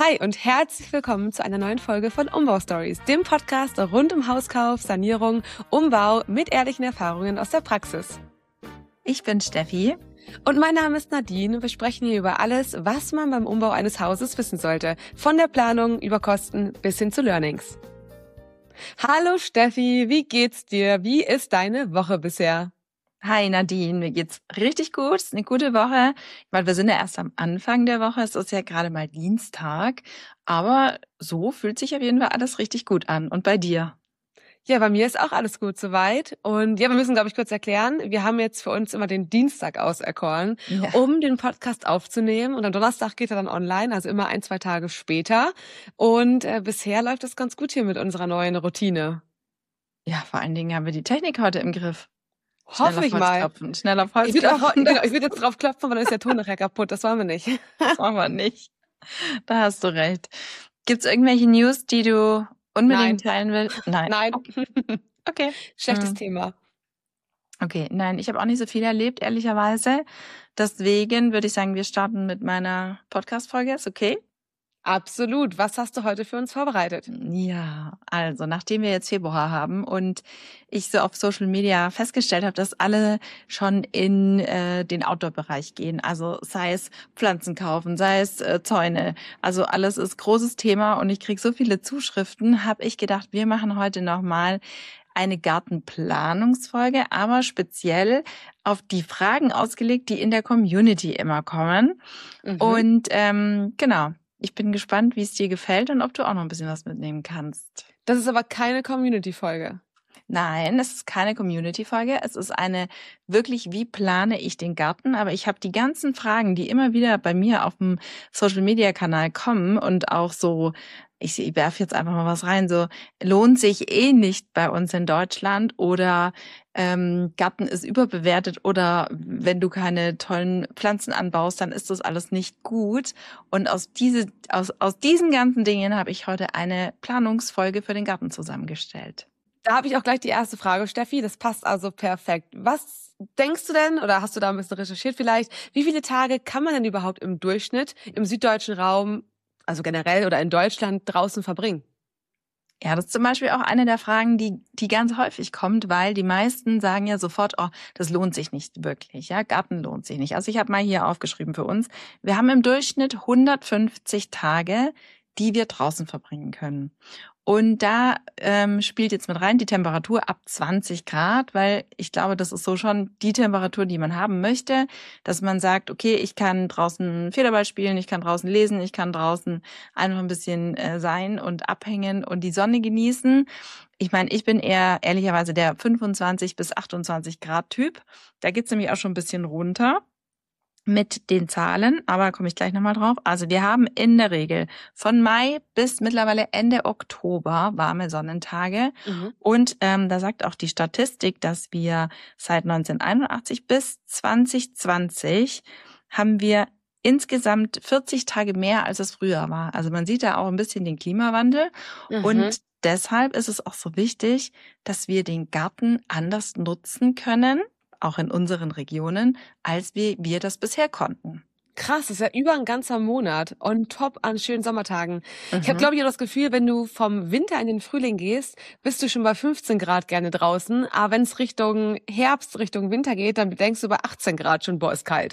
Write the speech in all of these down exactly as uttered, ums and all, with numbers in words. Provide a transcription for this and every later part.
Hi und herzlich willkommen zu einer neuen Folge von Umbau Stories, dem Podcast rund um Hauskauf, Sanierung, Umbau mit ehrlichen Erfahrungen aus der Praxis. Ich bin Steffi. Und mein Name ist Nadine und wir sprechen hier über alles, was man beim Umbau eines Hauses wissen sollte. Von der Planung über Kosten bis hin zu Learnings. Hallo Steffi, wie geht's dir? Wie ist deine Woche bisher? Hi Nadine, mir geht's richtig gut. Es ist eine gute Woche, weil wir sind ja erst am Anfang der Woche. Es ist ja gerade mal Dienstag, aber so fühlt sich auf jeden Fall alles richtig gut an. Und bei dir? Ja, bei mir ist auch alles gut soweit. Und ja, wir müssen, glaube ich, kurz erklären, wir haben jetzt für uns immer den Dienstag auserkoren, Ja. um den Podcast aufzunehmen. Und am Donnerstag geht er dann online, also immer ein, zwei Tage später. Und äh, bisher läuft das ganz gut hier mit unserer neuen Routine. Ja, vor allen Dingen haben wir die Technik heute im Griff. Hoffe ich mal. Klopfen. Schnell auf Holz Ich würde klopfen. genau, ich würd jetzt drauf klopfen, aber dann ist der Ton nachher kaputt. Das wollen wir nicht. Das machen wir nicht. Da hast du recht. Gibt's irgendwelche News, die du unbedingt Nein. teilen willst? Nein. Nein. Okay. Schlechtes Hm. Thema. Okay, nein, ich habe auch nicht so viel erlebt, ehrlicherweise. Deswegen würde ich sagen, wir starten mit meiner Podcast-Folge. Ist okay? Absolut. Was hast du heute für uns vorbereitet? Ja, also nachdem wir jetzt Februar haben und ich so auf Social Media festgestellt habe, dass alle schon in äh, den Outdoor-Bereich gehen, also sei es Pflanzen kaufen, sei es äh, Zäune, also alles ist großes Thema und ich kriege so viele Zuschriften, habe ich gedacht, wir machen heute nochmal eine Gartenplanungsfolge, aber speziell auf die Fragen ausgelegt, die in der Community immer kommen. Mhm. Und ähm, genau. Ich bin gespannt, wie es dir gefällt und ob du auch noch ein bisschen was mitnehmen kannst. Das ist aber keine Community-Folge. Nein, es ist keine Community-Folge. Es ist eine wirklich, wie plane ich den Garten? Aber ich habe die ganzen Fragen, die immer wieder bei mir auf dem Social-Media-Kanal kommen und auch so, ich, ich werfe jetzt einfach mal was rein, so lohnt sich eh nicht bei uns in Deutschland oder ähm, Garten ist überbewertet oder wenn du keine tollen Pflanzen anbaust, dann ist das alles nicht gut. Und aus, diese, aus, aus diesen ganzen Dingen habe ich heute eine Planungsfolge für den Garten zusammengestellt. Da habe ich auch gleich die erste Frage, Steffi. Das passt also perfekt. Was denkst du denn, oder hast du da ein bisschen recherchiert vielleicht, wie viele Tage kann man denn überhaupt im Durchschnitt im süddeutschen Raum, also generell oder in Deutschland, draußen verbringen? Ja, das ist zum Beispiel auch eine der Fragen, die, die ganz häufig kommt, weil die meisten sagen ja sofort, oh, das lohnt sich nicht wirklich, ja, Garten lohnt sich nicht. Also ich habe mal hier aufgeschrieben für uns, wir haben im Durchschnitt hundertfünfzig Tage, die wir draußen verbringen können. Und da ähm, spielt jetzt mit rein die Temperatur ab zwanzig Grad, weil ich glaube, das ist so schon die Temperatur, die man haben möchte, dass man sagt, okay, ich kann draußen Federball spielen, ich kann draußen lesen, ich kann draußen einfach ein bisschen äh, sein und abhängen und die Sonne genießen. Ich meine, ich bin eher ehrlicherweise der fünfundzwanzig bis achtundzwanzig Grad Typ. Da geht's nämlich auch schon ein bisschen runter mit den Zahlen, aber komme ich gleich nochmal drauf. Also wir haben in der Regel von Mai bis mittlerweile Ende Oktober warme Sonnentage. Mhm. Und ähm, da sagt auch die Statistik, dass wir seit neunzehnhunderteinundachtzig bis zwanzig zwanzig haben wir insgesamt vierzig Tage mehr, als es früher war. Also man sieht da auch ein bisschen den Klimawandel. Mhm. Und deshalb ist es auch so wichtig, dass wir den Garten anders nutzen können, auch in unseren Regionen, als wir, wir das bisher konnten. Krass, das ist ja über ein ganzer Monat on top an schönen Sommertagen. Mhm. Ich habe, glaube ich, auch das Gefühl, wenn du vom Winter in den Frühling gehst, bist du schon bei fünfzehn Grad gerne draußen. Aber wenn es Richtung Herbst, Richtung Winter geht, dann denkst du bei achtzehn Grad schon, boah, ist kalt.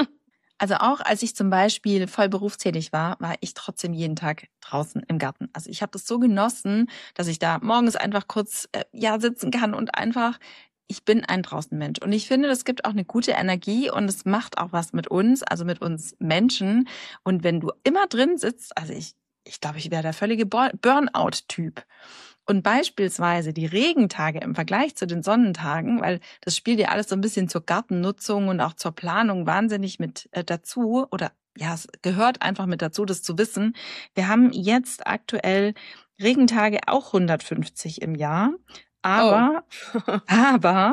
Also auch als ich zum Beispiel voll berufstätig war, war ich trotzdem jeden Tag draußen im Garten. Also ich habe das so genossen, dass ich da morgens einfach kurz äh, ja sitzen kann und einfach, ich bin ein Draußenmensch. Und ich finde, das gibt auch eine gute Energie und es macht auch was mit uns, also mit uns Menschen. Und wenn du immer drin sitzt, also ich, ich glaube, ich wäre der völlige Burnout-Typ. Und beispielsweise die Regentage im Vergleich zu den Sonnentagen, weil das spielt ja alles so ein bisschen zur Gartennutzung und auch zur Planung wahnsinnig mit äh, dazu, oder ja, es gehört einfach mit dazu, das zu wissen. Wir haben jetzt aktuell Regentage auch hundertfünfzig im Jahr, aber, Oh. aber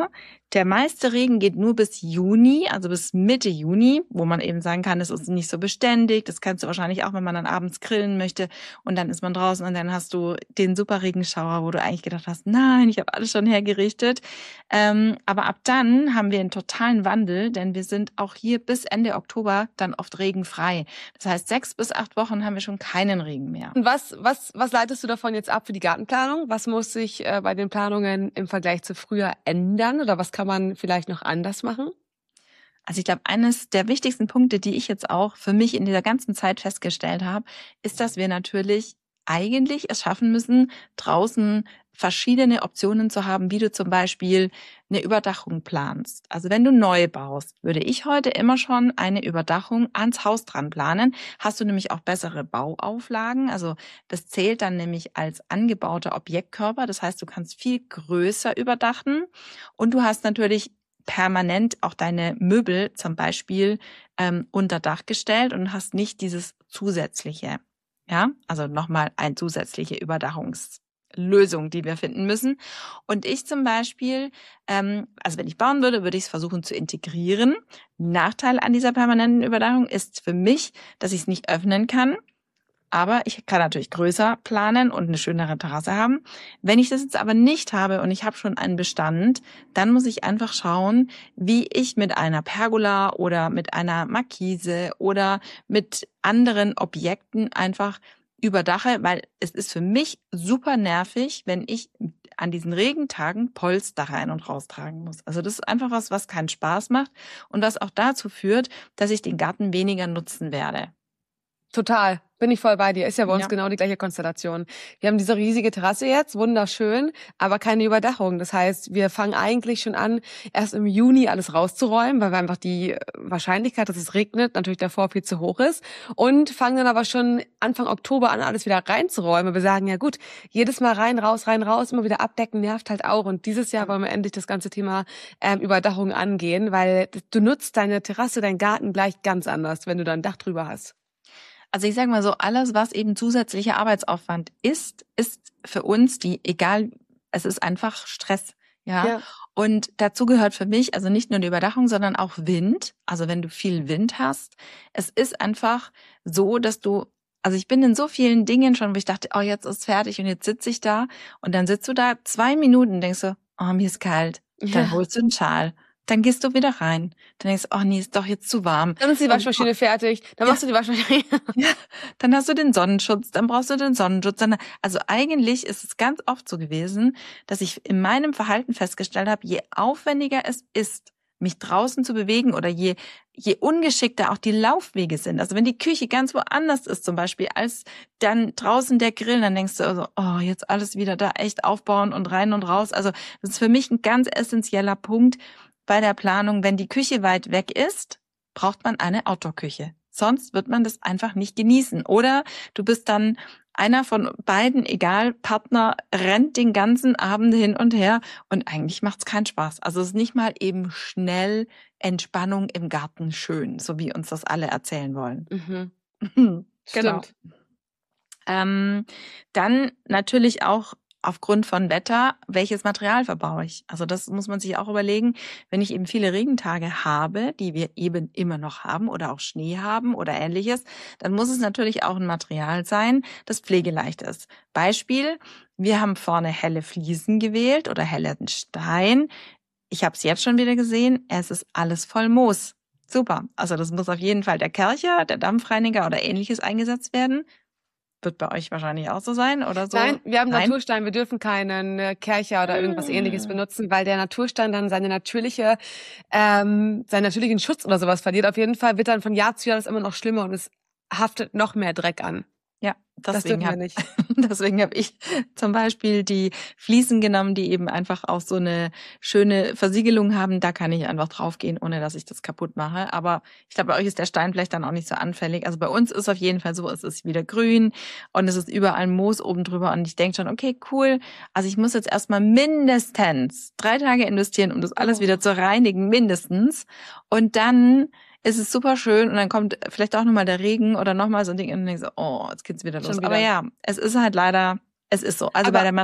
Der meiste Regen geht nur bis Juni, also bis Mitte Juni, wo man eben sagen kann, es ist nicht so beständig. Das kannst du wahrscheinlich auch, wenn man dann abends grillen möchte und dann ist man draußen und dann hast du den super Regenschauer, wo du eigentlich gedacht hast, nein, ich habe alles schon hergerichtet. Ähm, aber ab dann haben wir einen totalen Wandel, denn wir sind auch hier bis Ende Oktober dann oft regenfrei. Das heißt, sechs bis acht Wochen haben wir schon keinen Regen mehr. Und was, was, was leitest du davon jetzt ab für die Gartenplanung? Was muss sich äh, bei den Planungen im Vergleich zu früher ändern oder was kann man vielleicht noch anders machen? Also ich glaube, eines der wichtigsten Punkte, die ich jetzt auch für mich in dieser ganzen Zeit festgestellt habe, ist, dass wir natürlich eigentlich es schaffen müssen, draußen verschiedene Optionen zu haben, wie du zum Beispiel eine Überdachung planst. Also wenn du neu baust, würde ich heute immer schon eine Überdachung ans Haus dran planen. Hast du nämlich auch bessere Bauauflagen. Also das zählt dann nämlich als angebauter Objektkörper. Das heißt, du kannst viel größer überdachen und du hast natürlich permanent auch deine Möbel zum Beispiel ähm, unter Dach gestellt und hast nicht dieses zusätzliche. Ja, also nochmal eine zusätzliche Überdachungslösung, die wir finden müssen. Und ich zum Beispiel, ähm, also wenn ich bauen würde, würde ich es versuchen zu integrieren. Nachteil an dieser permanenten Überdachung ist für mich, dass ich es nicht öffnen kann. Aber ich kann natürlich größer planen und eine schönere Terrasse haben. Wenn ich das jetzt aber nicht habe und ich habe schon einen Bestand, dann muss ich einfach schauen, wie ich mit einer Pergola oder mit einer Markise oder mit anderen Objekten einfach überdache, weil es ist für mich super nervig, wenn ich an diesen Regentagen Polster rein und raustragen muss. Also das ist einfach was, was keinen Spaß macht und was auch dazu führt, dass ich den Garten weniger nutzen werde. Total. Bin ich voll bei dir. Ist ja bei uns Ja. genau die gleiche Konstellation. Wir haben diese riesige Terrasse jetzt, wunderschön, aber keine Überdachung. Das heißt, wir fangen eigentlich schon an, erst im Juni alles rauszuräumen, weil wir einfach die Wahrscheinlichkeit, dass es regnet, natürlich davor viel zu hoch ist. Und fangen dann aber schon Anfang Oktober an, alles wieder reinzuräumen. Wir sagen, ja gut, jedes Mal rein, raus, rein, raus, immer wieder abdecken, nervt halt auch. Und dieses Jahr wollen wir endlich das ganze Thema ähm, Überdachung angehen, weil du nutzt deine Terrasse, deinen Garten gleich ganz anders, wenn du da ein Dach drüber hast. Also ich sage mal so, alles, was eben zusätzlicher Arbeitsaufwand ist, ist für uns die, egal, es ist einfach Stress. Ja? ja. Und dazu gehört für mich also nicht nur die Überdachung, sondern auch Wind. Also wenn du viel Wind hast, es ist einfach so, dass du, also ich bin in so vielen Dingen schon, wo ich dachte, oh, jetzt ist fertig und jetzt sitze ich da und dann sitzt du da zwei Minuten und denkst so, oh, mir ist kalt. Dann ja. holst du einen Schal. Dann gehst du wieder rein. Dann denkst du, oh nee, ist doch jetzt zu warm. Dann ist die Waschmaschine und, fertig. Dann ja. machst du die Waschmaschine. Ja. Dann hast du den Sonnenschutz. Dann brauchst du den Sonnenschutz. Dann, also eigentlich ist es ganz oft so gewesen, dass ich in meinem Verhalten festgestellt habe, je aufwendiger es ist, mich draußen zu bewegen oder je, je ungeschickter auch die Laufwege sind. Also wenn die Küche ganz woanders ist zum Beispiel, als dann draußen der Grill, dann denkst du also, oh, jetzt alles wieder da echt aufbauen und rein und raus. Also das ist für mich ein ganz essentieller Punkt, bei der Planung, wenn die Küche weit weg ist, braucht man eine Outdoor-Küche. Sonst wird man das einfach nicht genießen. Oder du bist dann einer von beiden, egal, Partner rennt den ganzen Abend hin und her und eigentlich macht's keinen Spaß. Also es ist nicht mal eben schnell Entspannung im Garten schön, so wie uns das alle erzählen wollen. Mhm. Genau. Ähm, dann natürlich auch aufgrund von Wetter, welches Material verbaue ich? Also das muss man sich auch überlegen, wenn ich eben viele Regentage habe, die wir eben immer noch haben oder auch Schnee haben oder ähnliches, dann muss es natürlich auch ein Material sein, das pflegeleicht ist. Beispiel, wir haben vorne helle Fliesen gewählt oder hellen Stein. Ich habe es jetzt schon wieder gesehen, es ist alles voll Moos. Super, also das muss auf jeden Fall der Kercher, der Dampfreiniger oder ähnliches eingesetzt werden. Wird bei euch wahrscheinlich auch so sein oder so? Nein, wir haben Nein. Naturstein. Wir dürfen keinen Kercher oder irgendwas mmh. Ähnliches benutzen, weil der Naturstein dann seine natürliche, ähm, seinen natürlichen Schutz oder sowas verliert. Auf jeden Fall wird dann von Jahr zu Jahr das immer noch schlimmer und es haftet noch mehr Dreck an. Ja, deswegen das habe deswegen hab ich zum Beispiel die Fliesen genommen, die eben einfach auch so eine schöne Versiegelung haben. Da kann ich einfach draufgehen, ohne dass ich das kaputt mache. Aber ich glaube, bei euch ist der Stein vielleicht dann auch nicht so anfällig. Also bei uns ist auf jeden Fall so, es ist wieder grün und es ist überall Moos oben drüber. Und ich denke schon, okay, cool. Also ich muss jetzt erstmal mindestens drei Tage investieren, um das alles oh. wieder zu reinigen, mindestens. Und dann ist es super schön und dann kommt vielleicht auch nochmal der Regen oder nochmal so ein Ding und dann denkst du, oh, jetzt geht's wieder los. Wieder. Aber ja, es ist halt leider, es ist so. Also Aber bei der Mat-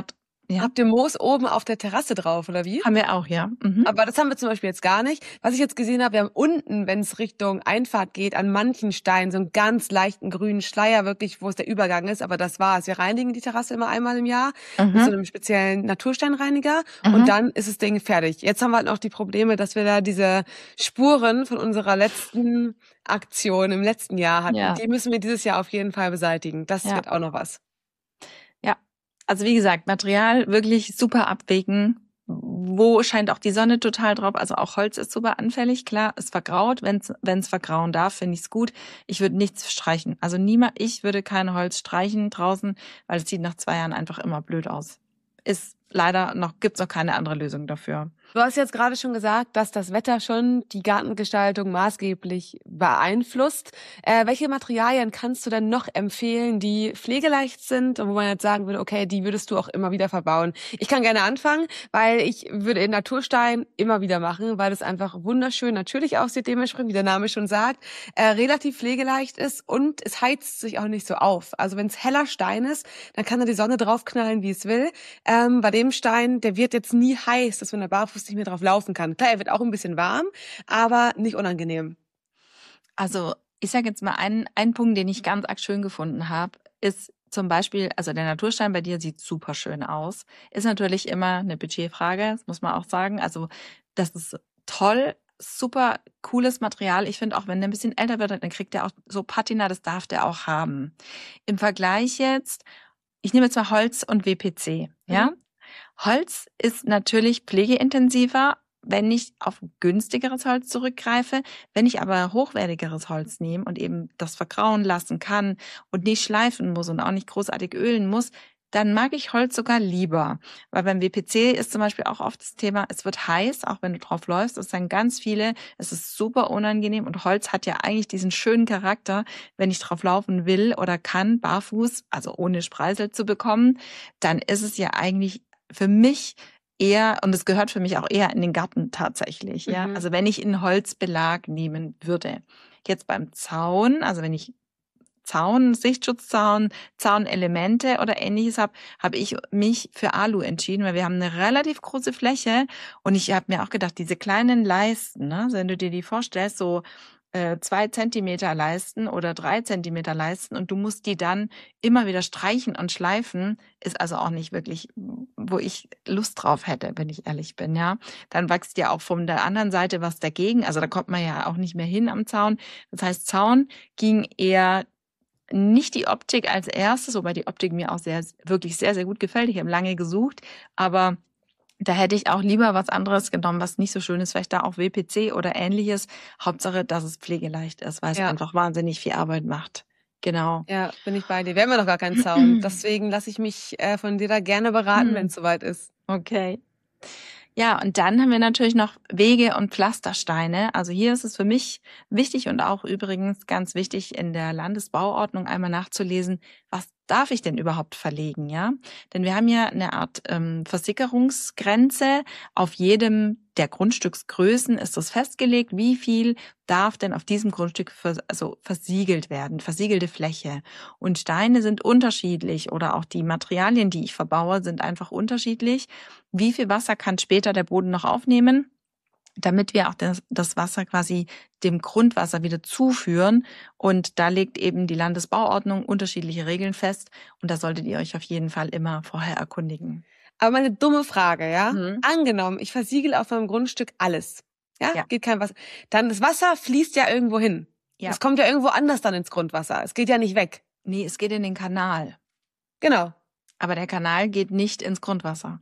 Ja. Habt ihr Moos oben auf der Terrasse drauf, oder wie? Haben wir auch, ja. Mhm. Aber das haben wir zum Beispiel jetzt gar nicht. Was ich jetzt gesehen habe, wir haben unten, wenn es Richtung Einfahrt geht, an manchen Steinen so einen ganz leichten grünen Schleier, wirklich, wo es der Übergang ist. Aber das war's. Wir reinigen die Terrasse immer einmal im Jahr Mhm. mit so einem speziellen Natursteinreiniger. Mhm. Und dann ist das Ding fertig. Jetzt haben wir halt noch die Probleme, dass wir da diese Spuren von unserer letzten Aktion im letzten Jahr hatten. Ja. Die müssen wir dieses Jahr auf jeden Fall beseitigen. Das Ja. wird auch noch was. Ja, also wie gesagt, Material wirklich super abwägen. Wo scheint auch die Sonne total drauf? Also auch Holz ist super anfällig. Klar, es vergraut. Wenn es wenn es vergrauen darf, finde ich es gut. Ich würde nichts streichen. Also niemand, ich würde kein Holz streichen draußen, weil es sieht nach zwei Jahren einfach immer blöd aus. Ist leider noch, gibt's noch keine andere Lösung dafür. Du hast jetzt gerade schon gesagt, dass das Wetter schon die Gartengestaltung maßgeblich beeinflusst. Äh, welche Materialien kannst du denn noch empfehlen, die pflegeleicht sind und wo man jetzt sagen würde, okay, die würdest du auch immer wieder verbauen? Ich kann gerne anfangen, weil ich würde in Naturstein immer wieder machen, weil es einfach wunderschön natürlich aussieht, dementsprechend, wie der Name schon sagt, äh, relativ pflegeleicht ist und es heizt sich auch nicht so auf. Also wenn es heller Stein ist, dann kann da die Sonne draufknallen, wie es will. Ähm, bei dem Stein, der wird jetzt nie heiß, dass man da barfuß nicht mehr drauf laufen kann. Klar, er wird auch ein bisschen warm, aber nicht unangenehm. Also ich sage jetzt mal, einen, einen Punkt, den ich ganz arg schön gefunden habe, ist zum Beispiel, also der Naturstein bei dir sieht super schön aus. Ist natürlich immer eine Budgetfrage, das muss man auch sagen. Also das ist toll, super cooles Material. Ich finde auch, wenn der ein bisschen älter wird, dann kriegt er auch so Patina, das darf der auch haben. Im Vergleich jetzt, ich nehme jetzt mal Holz und W P C, ja? Mhm. Holz ist natürlich pflegeintensiver, wenn ich auf günstigeres Holz zurückgreife. Wenn ich aber hochwertigeres Holz nehme und eben das vergrauen lassen kann und nicht schleifen muss und auch nicht großartig ölen muss, dann mag ich Holz sogar lieber. Weil beim W P C ist zum Beispiel auch oft das Thema, es wird heiß, auch wenn du drauf läufst. Es sind ganz viele, es ist super unangenehm und Holz hat ja eigentlich diesen schönen Charakter, wenn ich drauf laufen will oder kann, barfuß, also ohne Spreisel zu bekommen, dann ist es ja eigentlich für mich eher, und es gehört für mich auch eher in den Garten tatsächlich, ja. Mhm. Also wenn ich einen Holzbelag nehmen würde. Jetzt beim Zaun, also wenn ich Zaun, Sichtschutzzaun, Zaunelemente oder ähnliches habe, habe ich mich für Alu entschieden, weil wir haben eine relativ große Fläche und ich habe mir auch gedacht, diese kleinen Leisten, ne, wenn du dir die vorstellst, so äh, zwei Zentimeter Leisten oder drei Zentimeter Leisten und du musst die dann immer wieder streichen und schleifen, ist also auch nicht wirklich, wo ich Lust drauf hätte, wenn ich ehrlich bin, ja. Dann wächst ja auch von der anderen Seite was dagegen, also da kommt man ja auch nicht mehr hin am Zaun. Das heißt, Zaun ging eher nicht die Optik als erstes, wobei die Optik mir auch sehr, wirklich sehr, sehr gut gefällt. Ich habe lange gesucht, aber da hätte ich auch lieber was anderes genommen, was nicht so schön ist, vielleicht da auch W P C oder ähnliches. Hauptsache, dass es pflegeleicht ist, weil es Ja. einfach wahnsinnig viel Arbeit macht. Genau. Ja, bin ich bei dir. Wir haben ja noch gar keinen Zaun. Deswegen lasse ich mich äh, von dir da gerne beraten, Hm. wenn es soweit ist. Okay. Ja, und dann haben wir natürlich noch Wege und Pflastersteine. Also hier ist es für mich wichtig und auch übrigens ganz wichtig in der Landesbauordnung einmal nachzulesen, was darf ich denn überhaupt verlegen, ja? Denn wir haben ja eine Art ähm, Versickerungsgrenze. Auf jedem der Grundstücksgrößen ist das festgelegt, wie viel darf denn auf diesem Grundstück vers- also versiegelt werden, versiegelte Fläche. Und Steine sind unterschiedlich oder auch die Materialien, die ich verbaue, sind einfach unterschiedlich. Wie viel Wasser kann später der Boden noch aufnehmen, damit wir auch das, das Wasser quasi dem Grundwasser wieder zuführen. Und da legt eben die Landesbauordnung unterschiedliche Regeln fest. Und da solltet ihr euch auf jeden Fall immer vorher erkundigen. Aber meine dumme Frage, ja? Mhm. Angenommen, ich versiegel auf meinem Grundstück alles. Ja? Ja. Geht kein Wasser. Dann das Wasser fließt ja irgendwo hin. Ja. Es kommt ja irgendwo anders dann ins Grundwasser. Es geht ja nicht weg. Nee, es geht in den Kanal. Genau. Aber der Kanal geht nicht ins Grundwasser.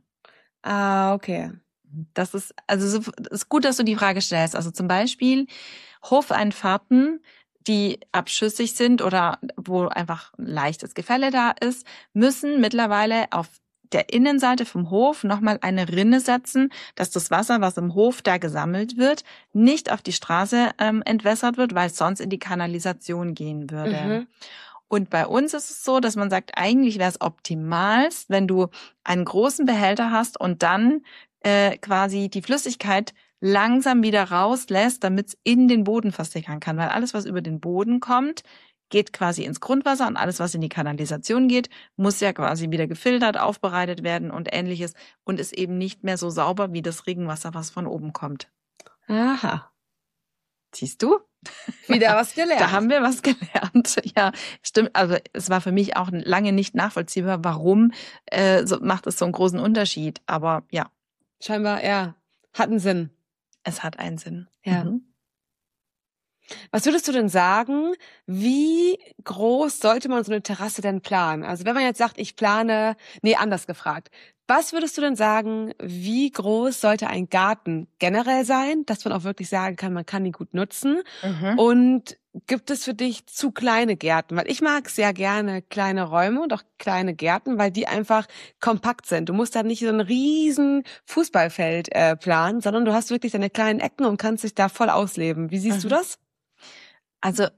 Ah, okay. Das ist, also so, ist gut, dass du die Frage stellst. Also zum Beispiel Hofeinfahrten, die abschüssig sind oder wo einfach ein leichtes Gefälle da ist, müssen mittlerweile auf der Innenseite vom Hof nochmal eine Rinne setzen, dass das Wasser, was im Hof da gesammelt wird, nicht auf die Straße ähm, entwässert wird, weil es sonst in die Kanalisation gehen würde. Mhm. Und bei uns ist es so, dass man sagt, eigentlich wäre es optimalst, wenn du einen großen Behälter hast und dann äh, quasi die Flüssigkeit langsam wieder rauslässt, damit es in den Boden versickern kann. Weil alles, was über den Boden kommt, geht quasi ins Grundwasser und alles, was in die Kanalisation geht, muss ja quasi wieder gefiltert, aufbereitet werden und Ähnliches und ist eben nicht mehr so sauber wie das Regenwasser, was von oben kommt. Aha. Siehst du? Wieder was gelernt. Da haben wir was gelernt. Ja, stimmt. Also es war für mich auch lange nicht nachvollziehbar, warum äh, so, macht es so einen großen Unterschied. Aber ja. Scheinbar, ja, hat einen Sinn. Es hat einen Sinn. Ja. Mhm. Was würdest du denn sagen, wie groß sollte man so eine Terrasse denn planen? Also wenn man jetzt sagt, ich plane, nee, anders gefragt. Was würdest du denn sagen, wie groß sollte ein Garten generell sein, dass man auch wirklich sagen kann, man kann ihn gut nutzen? Mhm. Und gibt es für dich zu kleine Gärten? Weil ich mag sehr gerne kleine Räume und auch kleine Gärten, weil die einfach kompakt sind. Du musst da nicht so ein riesen Fußballfeld äh, planen, sondern du hast wirklich deine kleinen Ecken und kannst dich da voll ausleben. Wie siehst mhm. du das? Also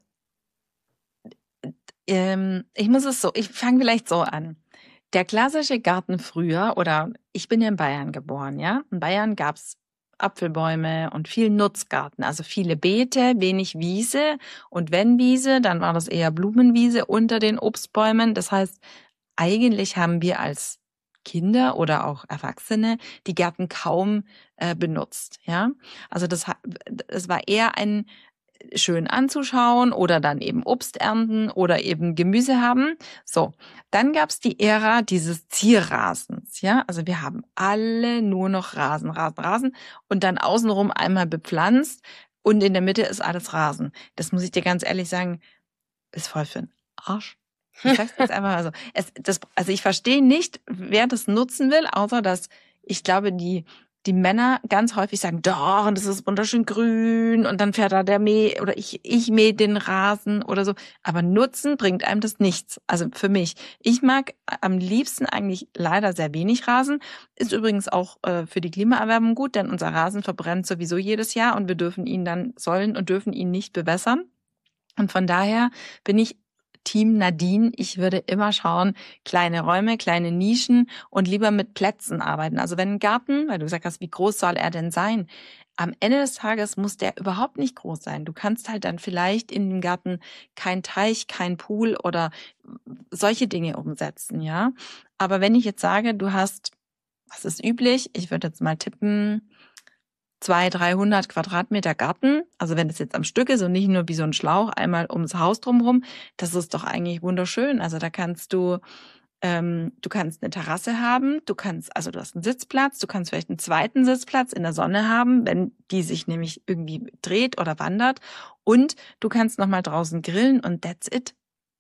ähm, ich muss es so, ich fange vielleicht so an. Der klassische Garten früher, oder ich bin ja in Bayern geboren, ja. In Bayern gab's Apfelbäume und viel Nutzgarten, also viele Beete, wenig Wiese. Und wenn Wiese, dann war das eher Blumenwiese unter den Obstbäumen. Das heißt, eigentlich haben wir als Kinder oder auch Erwachsene die Gärten kaum äh, benutzt, ja. Also das, das war eher ein schön anzuschauen oder dann eben Obst ernten oder eben Gemüse haben. So, dann gab's die Ära dieses Zierrasens, ja. Also wir haben alle nur noch Rasen, Rasen, Rasen und dann außenrum einmal bepflanzt und in der Mitte ist alles Rasen. Das muss ich dir ganz ehrlich sagen, ist voll für den Arsch. Ich sag's jetzt einfach mal so. Es, das, also ich verstehe nicht, wer das nutzen will, außer dass ich glaube, die die Männer ganz häufig sagen, doch, und das ist wunderschön grün und dann fährt da der Mäh oder ich ich mähe den Rasen oder so. Aber Nutzen bringt einem das nichts. Also für mich. Ich mag am liebsten eigentlich leider sehr wenig Rasen. Ist übrigens auch äh, für die Klimaerwärmung gut, denn unser Rasen verbrennt sowieso jedes Jahr und wir dürfen ihn dann, sollen und dürfen ihn nicht bewässern. Und von daher bin ich Team Nadine, ich würde immer schauen, kleine Räume, kleine Nischen und lieber mit Plätzen arbeiten. Also wenn ein Garten, weil du gesagt hast, wie groß soll er denn sein? Am Ende des Tages muss der überhaupt nicht groß sein. Du kannst halt dann vielleicht in dem Garten kein Teich, kein Pool oder solche Dinge umsetzen, ja. Aber wenn ich jetzt sage, du hast, was ist üblich? Ich würde jetzt mal tippen, zweihundert, dreihundert Quadratmeter Garten, also wenn das jetzt am Stück ist und nicht nur wie so ein Schlauch einmal ums Haus drumherum, das ist doch eigentlich wunderschön. Also da kannst du, ähm, du kannst eine Terrasse haben, du kannst, also du hast einen Sitzplatz, du kannst vielleicht einen zweiten Sitzplatz in der Sonne haben, wenn die sich nämlich irgendwie dreht oder wandert und du kannst nochmal draußen grillen und that's it.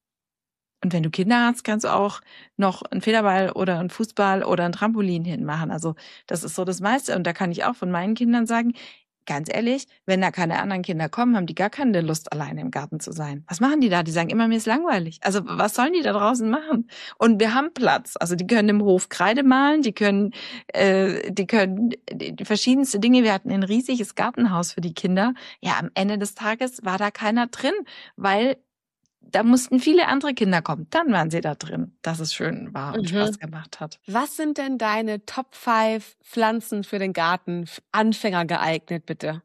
Und wenn du Kinder hast, kannst du auch noch einen Federball oder einen Fußball oder ein Trampolin hinmachen. Also das ist so das meiste. Und da kann ich auch von meinen Kindern sagen, ganz ehrlich, wenn da keine anderen Kinder kommen, haben die gar keine Lust, alleine im Garten zu sein. Was machen die da? Die sagen immer, mir ist langweilig. Also was sollen die da draußen machen? Und wir haben Platz. Also die können im Hof Kreide malen, die können, äh, die können die verschiedenste Dinge. Wir hatten ein riesiges Gartenhaus für die Kinder. Ja, am Ende des Tages war da keiner drin, weil da mussten viele andere Kinder kommen. Dann waren sie da drin, dass es schön war und mhm. Spaß gemacht hat. Was sind denn deine Top fünf Pflanzen für den Garten? Anfänger geeignet, bitte.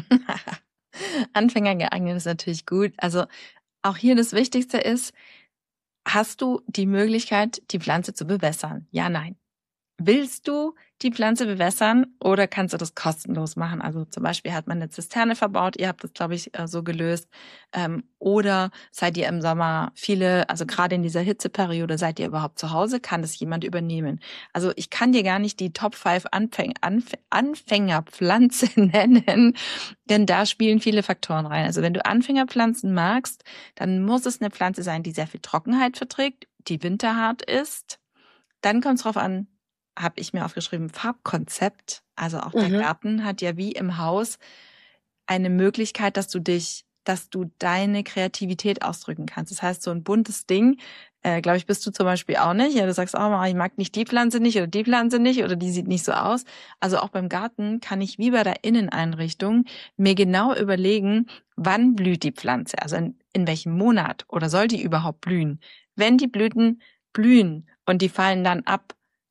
Anfänger geeignet ist natürlich gut. Also auch hier das Wichtigste ist, hast du die Möglichkeit, die Pflanze zu bewässern? Ja, nein. Willst du die Pflanze bewässern oder kannst du das kostenlos machen? Also zum Beispiel hat man eine Zisterne verbaut, ihr habt das, glaube ich, so gelöst. Ähm, oder seid ihr im Sommer viele, also gerade in dieser Hitzeperiode, seid ihr überhaupt zu Hause? Kann das jemand übernehmen? Also ich kann dir gar nicht die Top fünf Anfäng Anf Anfängerpflanze nennen, denn da spielen viele Faktoren rein. Also wenn du Anfängerpflanzen magst, dann muss es eine Pflanze sein, die sehr viel Trockenheit verträgt, die winterhart ist. Dann kommt es drauf an, habe ich mir aufgeschrieben, Farbkonzept. Also auch der mhm. Garten hat ja wie im Haus eine Möglichkeit, dass du dich, dass du deine Kreativität ausdrücken kannst. Das heißt, so ein buntes Ding, äh, glaube ich, bist du zum Beispiel auch nicht. Ja, du sagst auch, oh, ich mag nicht die Pflanze nicht oder die Pflanze nicht oder die sieht nicht so aus. Also auch beim Garten kann ich wie bei der Inneneinrichtung mir genau überlegen, wann blüht die Pflanze, also in, in welchem Monat oder soll die überhaupt blühen. Wenn die Blüten blühen und die fallen dann ab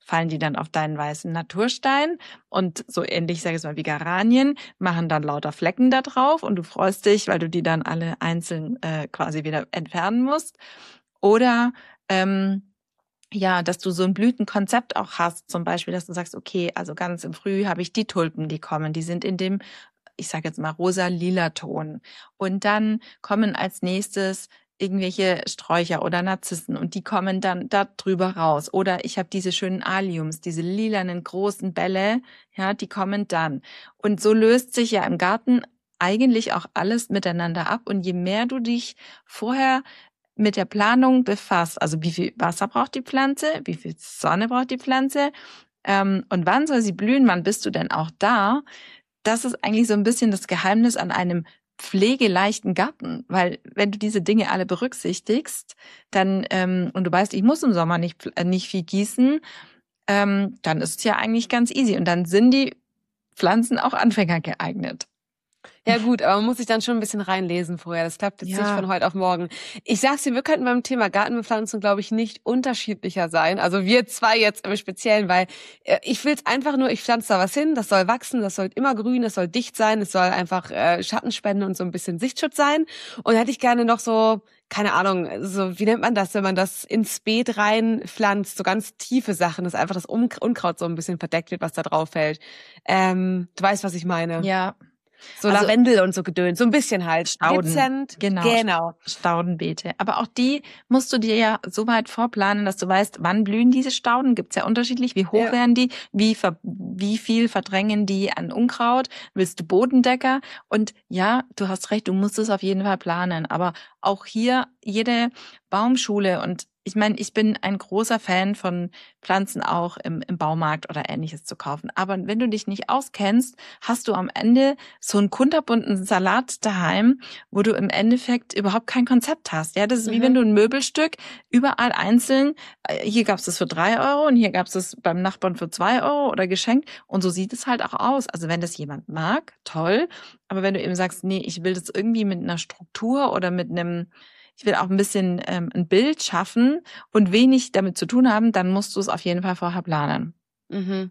fallen die dann auf deinen weißen Naturstein und so ähnlich, sage ich mal, wie Geranien, machen dann lauter Flecken da drauf und du freust dich, weil du die dann alle einzeln äh, quasi wieder entfernen musst. Oder ähm, ja, dass du so ein Blütenkonzept auch hast, zum Beispiel, dass du sagst, okay, also ganz im Früh habe ich die Tulpen, die kommen, die sind in dem, ich sage jetzt mal, rosa-lila Ton. Und dann kommen als nächstes irgendwelche Sträucher oder Narzissen und die kommen dann da drüber raus. Oder ich habe diese schönen Alliums, diese lilanen großen Bälle, ja, die kommen dann. Und so löst sich ja im Garten eigentlich auch alles miteinander ab. Und je mehr du dich vorher mit der Planung befasst, also wie viel Wasser braucht die Pflanze, wie viel Sonne braucht die Pflanze ähm, und wann soll sie blühen, wann bist du denn auch da, das ist eigentlich so ein bisschen das Geheimnis an einem pflegeleichten Garten, weil wenn du diese Dinge alle berücksichtigst, dann ähm, und du weißt, ich muss im Sommer nicht äh, nicht viel gießen, ähm, dann ist es ja eigentlich ganz easy und dann sind die Pflanzen auch Anfänger geeignet. Ja gut, aber man muss sich dann schon ein bisschen reinlesen vorher. Das klappt jetzt Ja. nicht von heute auf morgen. Ich sag's dir, wir könnten beim Thema Gartenbepflanzung, glaube ich, nicht unterschiedlicher sein. Also wir zwei jetzt im Speziellen, weil äh, ich will's einfach nur, ich pflanze da was hin, das soll wachsen, das soll immer grün, das soll dicht sein, es soll einfach äh, Schatten spenden und so ein bisschen Sichtschutz sein. Und da hätte ich gerne noch so, keine Ahnung, so wie nennt man das, wenn man das ins Beet reinpflanzt, so ganz tiefe Sachen, dass einfach das Unkraut so ein bisschen verdeckt wird, was da drauf fällt. Ähm, du weißt, was ich meine. Ja. So Also, Lavendel und so Gedöns, so ein bisschen halt. Stauden. Dezent. Genau. Genau. Staudenbeete. Aber auch die musst du dir ja so weit vorplanen, dass du weißt, wann blühen diese Stauden. Gibt's ja unterschiedlich. Wie hoch Ja. werden die? Wie, ver wie viel verdrängen die an Unkraut? Willst du Bodendecker? Und ja, du hast recht, du musst es auf jeden Fall planen. Aber auch hier jede Baumschule und ich meine, ich bin ein großer Fan von Pflanzen auch im, im Baumarkt oder Ähnliches zu kaufen. Aber wenn du dich nicht auskennst, hast du am Ende so einen kunterbunten Salat daheim, wo du im Endeffekt überhaupt kein Konzept hast. Ja, das ist wie Mhm. wenn du ein Möbelstück überall einzeln, hier gab's das für drei Euro und hier gab's das beim Nachbarn für zwei Euro oder geschenkt. Und so sieht es halt auch aus. Also wenn das jemand mag, toll. Aber wenn du eben sagst, nee, ich will das irgendwie mit einer Struktur oder mit einem ich will auch ein bisschen ähm, ein Bild schaffen und wenig damit zu tun haben, dann musst du es auf jeden Fall vorher planen. Mhm.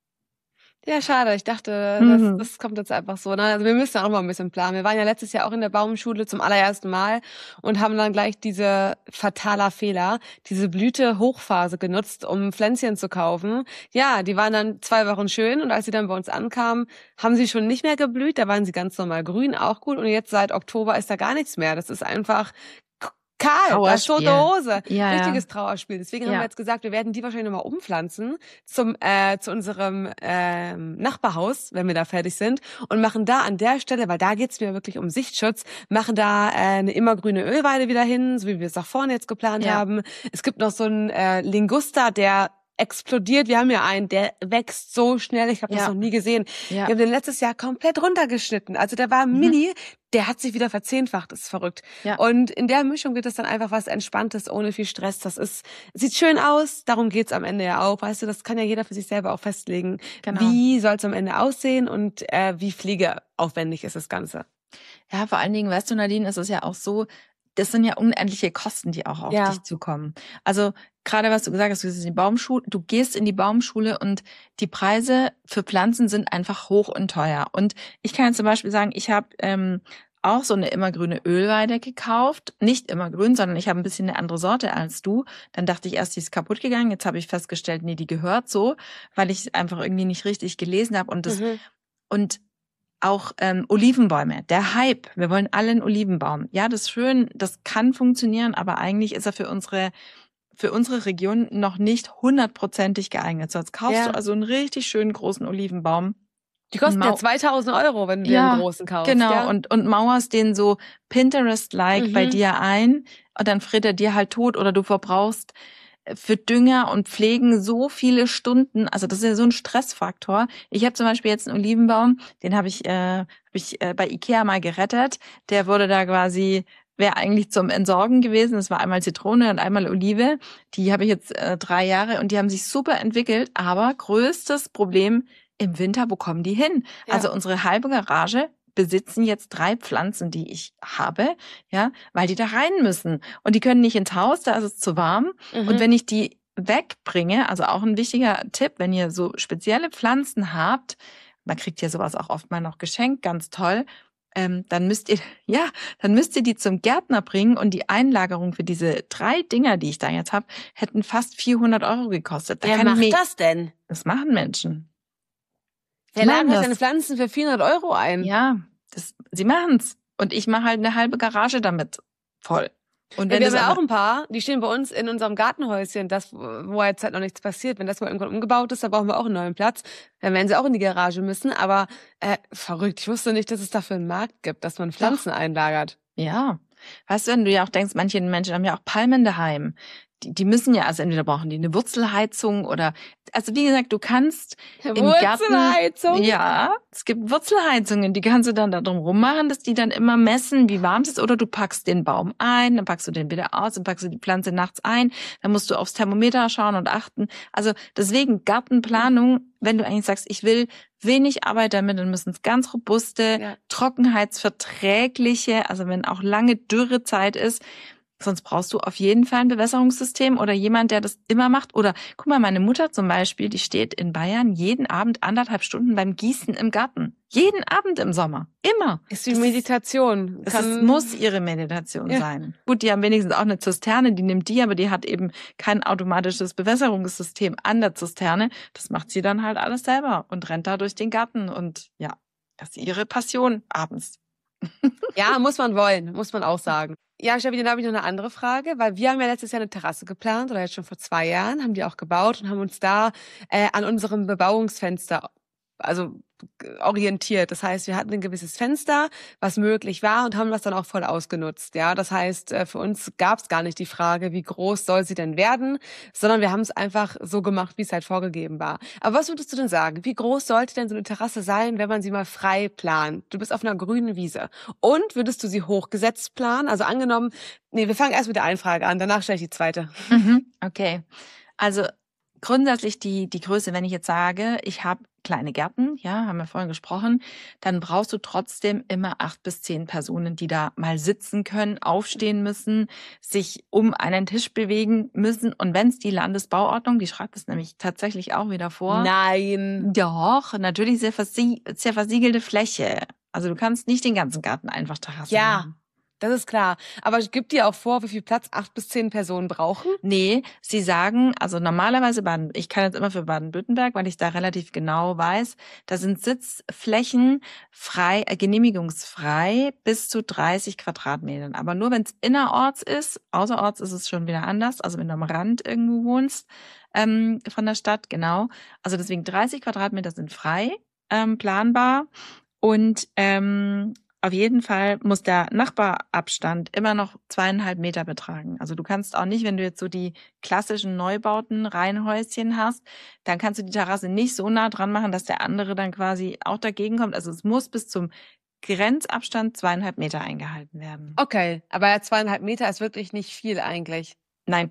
Ja, schade. Ich dachte, Mhm. das, das kommt jetzt einfach so. Ne? Also wir müssen auch mal ein bisschen planen. Wir waren ja letztes Jahr auch in der Baumschule zum allerersten Mal und haben dann gleich diese fataler Fehler, diese Blüte-Hochphase genutzt, um Pflänzchen zu kaufen. Ja, die waren dann zwei Wochen schön und als sie dann bei uns ankamen, haben sie schon nicht mehr geblüht. Da waren sie ganz normal grün, auch gut. Und jetzt seit Oktober ist da gar nichts mehr. Das ist einfach kahl, da ist Trauerspiel. tote Hose. Ja, Richtiges ja. Trauerspiel. Deswegen Ja. haben wir jetzt gesagt, wir werden die wahrscheinlich nochmal umpflanzen zum äh, zu unserem ähm, Nachbarhaus, wenn wir da fertig sind und machen da an der Stelle, weil da geht's mir wirklich um Sichtschutz, machen da äh, eine immergrüne Ölweide wieder hin, so wie wir es auch vorne jetzt geplant Ja. haben. Es gibt noch so einen äh, Lingusta, der explodiert. Wir haben ja einen, der wächst so schnell. Ich habe das Ja. noch nie gesehen. Ja. Wir haben den letztes Jahr komplett runtergeschnitten. Also der war Mhm. mini, der hat sich wieder verzehnfacht. Das ist verrückt. Ja. Und in der Mischung wird es dann einfach was Entspanntes, ohne viel Stress. Das ist, sieht schön aus. Darum geht's am Ende ja auch. Weißt du, das kann ja jeder für sich selber auch festlegen. Genau. Wie soll es am Ende aussehen und äh, wie pflegeaufwendig ist das Ganze? Ja, vor allen Dingen, weißt du, Nadine, ist es ja auch so, das sind ja unendliche Kosten, die auch auf Ja. dich zukommen. Also gerade was du gesagt hast, du gehst in die Baumschule, du gehst in die Baumschule und die Preise für Pflanzen sind einfach hoch und teuer. Und ich kann jetzt zum Beispiel sagen, ich habe ähm, auch so eine immergrüne Ölweide gekauft. Nicht immergrün, sondern ich habe ein bisschen eine andere Sorte als du. Dann dachte ich erst, die ist kaputt gegangen. Jetzt habe ich festgestellt, nee, die gehört so, weil ich einfach irgendwie nicht richtig gelesen habe. Und das Mhm. und auch ähm, Olivenbäume, der Hype. Wir wollen alle einen Olivenbaum. Ja, das ist schön, das kann funktionieren, aber eigentlich ist er für unsere für unsere Region noch nicht hundertprozentig geeignet. So, jetzt kaufst Ja. du also einen richtig schönen großen Olivenbaum. Die kosten Mau- ja zweitausend Euro, wenn du dir Ja, einen großen kaufst. Genau, Ja? und, und mauerst den so Pinterest-like Mhm. bei dir ein und dann friert er dir halt tot oder du verbrauchst für Dünger und Pflegen so viele Stunden. Also das ist ja so ein Stressfaktor. Ich habe zum Beispiel jetzt einen Olivenbaum, den habe ich, äh, hab ich äh, bei Ikea mal gerettet. Der wurde da quasi, wäre eigentlich zum Entsorgen gewesen. Das war einmal Zitrone und einmal Olive. Die habe ich jetzt äh, drei Jahre und die haben sich super entwickelt. Aber größtes Problem im Winter, wo kommen die hin? Ja. Also unsere halbe Garage besitzen jetzt drei Pflanzen, die ich habe, ja, weil die da rein müssen. Und die können nicht ins Haus, da ist es zu warm. Mhm. Und wenn ich die wegbringe, also auch ein wichtiger Tipp, wenn ihr so spezielle Pflanzen habt, man kriegt ja sowas auch oft mal noch geschenkt, ganz toll, ähm, dann müsst ihr, ja, dann müsst ihr die zum Gärtner bringen und die Einlagerung für diese drei Dinger, die ich da jetzt habe, hätten fast vierhundert Euro gekostet. Da Wer kann ich macht mir, das denn? das machen Menschen. Wer Die machen lagert das. seine Pflanzen für vierhundert Euro ein? Ja, das, sie machen's. Und ich mache halt eine halbe Garage damit voll. Und Ja, wenn wir das haben ja aber, auch ein paar, die stehen bei uns in unserem Gartenhäuschen, das, wo jetzt halt noch nichts passiert. Wenn das mal irgendwann umgebaut ist, dann brauchen wir auch einen neuen Platz. Dann werden sie auch in die Garage müssen. Aber äh, verrückt, ich wusste nicht, dass es dafür einen Markt gibt, dass man Pflanzen Doch. einlagert. Ja, weißt du, wenn du ja auch denkst, manche Menschen haben ja auch Palmen daheim. Die, die müssen ja, also entweder brauchen die eine Wurzelheizung oder, also wie gesagt, du kannst im Garten, Wurzelheizung? ja, es gibt Wurzelheizungen, die kannst du dann da drum rummachen, dass die dann immer messen, wie warm es ist, oder du packst den Baum ein, dann packst du den wieder aus, dann packst du die Pflanze nachts ein, dann musst du aufs Thermometer schauen und achten. Also deswegen Gartenplanung, wenn du eigentlich sagst, ich will wenig Arbeit damit, dann müssen es ganz robuste, Ja. trockenheitsverträgliche, also wenn auch lange Dürrezeit ist, sonst brauchst du auf jeden Fall ein Bewässerungssystem oder jemand, der das immer macht. Oder guck mal, meine Mutter zum Beispiel, die steht in Bayern jeden Abend anderthalb Stunden beim Gießen im Garten. Jeden Abend im Sommer. Immer. Ist wie Das Meditation. Das Kann, ist, muss ihre Meditation Ja. sein. Gut, die haben wenigstens auch eine Zisterne, die nimmt die, aber die hat eben kein automatisches Bewässerungssystem an der Zisterne. Das macht sie dann halt alles selber und rennt da durch den Garten. Und ja, das ist ihre Passion abends. Ja, muss man wollen, muss man auch sagen. Ja, Steffi, dann habe ich noch eine andere Frage, weil wir haben ja letztes Jahr eine Terrasse geplant oder jetzt schon vor zwei Jahren, haben die auch gebaut und haben uns da äh, an unserem Bebauungsfenster also orientiert. Das heißt, wir hatten ein gewisses Fenster, was möglich war und haben das dann auch voll ausgenutzt. Ja, das heißt, für uns gab es gar nicht die Frage, wie groß soll sie denn werden, sondern wir haben es einfach so gemacht, wie es halt vorgegeben war. Aber was würdest du denn sagen? Wie groß sollte denn so eine Terrasse sein, wenn man sie mal frei plant? Du bist auf einer grünen Wiese. Und würdest du sie hochgesetzt planen? Also angenommen, nee, wir fangen erst mit der einen Frage an, danach stelle ich die zweite. Mhm, okay. Also grundsätzlich die, die Größe, wenn ich jetzt sage, ich habe kleine Gärten, ja, haben wir vorhin gesprochen, dann brauchst du trotzdem immer acht bis zehn Personen, die da mal sitzen können, aufstehen müssen, sich um einen Tisch bewegen müssen. Und wenn es die Landesbauordnung, die schreibt es nämlich tatsächlich auch wieder vor. Nein. Doch, natürlich sehr, versie sehr versiegelte Fläche. Also du kannst nicht den ganzen Garten einfach Terrasse Ja. machen. Das ist klar. Aber gibt dir auch vor, wie viel Platz acht bis zehn Personen brauchen? Nee, sie sagen, also normalerweise Baden, ich kann jetzt immer für Baden-Württemberg, weil ich da relativ genau weiß, da sind Sitzflächen frei, äh, genehmigungsfrei bis zu dreißig Quadratmetern. Aber nur wenn es innerorts ist, außerorts ist es schon wieder anders. Also wenn du am Rand irgendwo wohnst ähm, von der Stadt, genau. Also deswegen dreißig Quadratmeter sind frei, ähm, planbar und ähm, auf jeden Fall muss der Nachbarabstand immer noch zweieinhalb Meter betragen. Also du kannst auch nicht, wenn du jetzt so die klassischen Neubauten, Reihenhäuschen hast, dann kannst du die Terrasse nicht so nah dran machen, dass der andere dann quasi auch dagegen kommt. Also es muss bis zum Grenzabstand zweieinhalb Meter eingehalten werden. Okay, aber ja, zweieinhalb Meter ist wirklich nicht viel eigentlich. Nein.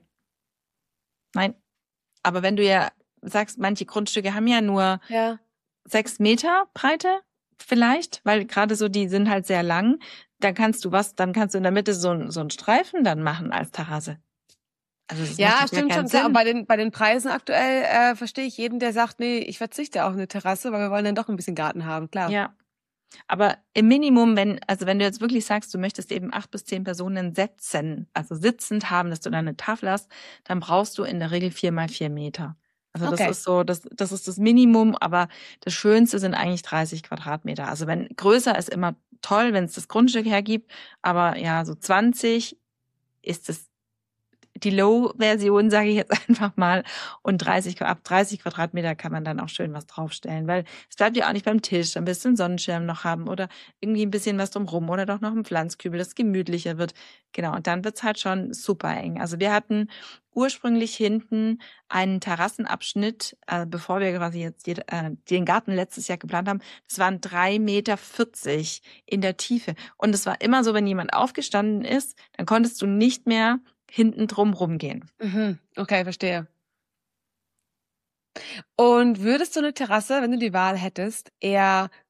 Nein. Aber wenn du ja sagst, manche Grundstücke haben ja nur Ja. sechs Meter Breite, vielleicht, weil gerade so, die sind halt sehr lang, dann kannst du was, dann kannst du in der Mitte so, so einen Streifen dann machen als Terrasse. Also das Ja, macht stimmt ja schon. keinen Klar. Und Sinn. bei den, bei den Preisen aktuell äh, verstehe ich jeden, der sagt, nee, ich verzichte auf eine Terrasse, weil wir wollen dann doch ein bisschen Garten haben, klar. Ja. Aber im Minimum, wenn, also wenn du jetzt wirklich sagst, du möchtest eben acht bis zehn Personen setzen, also sitzend haben, dass du da eine Tafel hast, dann brauchst du in der Regel vier mal vier Meter. Also das Okay. ist so, das, das ist das Minimum, aber das Schönste sind eigentlich dreißig Quadratmeter. Also wenn größer ist immer toll, wenn es das Grundstück hergibt, aber ja, so zwanzig ist es die Low-Version, sage ich jetzt einfach mal. Und dreißig, ab dreißig Quadratmeter kann man dann auch schön was draufstellen, weil es bleibt ja auch nicht beim Tisch, ein bisschen Sonnenschirm noch haben oder irgendwie ein bisschen was drumrum oder doch noch ein Pflanzkübel, das gemütlicher wird. Genau, und dann wird's halt schon super eng. Also wir hatten ursprünglich hinten einen Terrassenabschnitt, äh, bevor wir quasi jetzt die, äh, den Garten letztes Jahr geplant haben. Das waren drei Meter vierzig in der Tiefe. Und es war immer so, wenn jemand aufgestanden ist, dann konntest du nicht mehr hinten drum rumgehen. Mhm. Okay, verstehe. Und würdest du eine Terrasse, wenn du die Wahl hättest, eher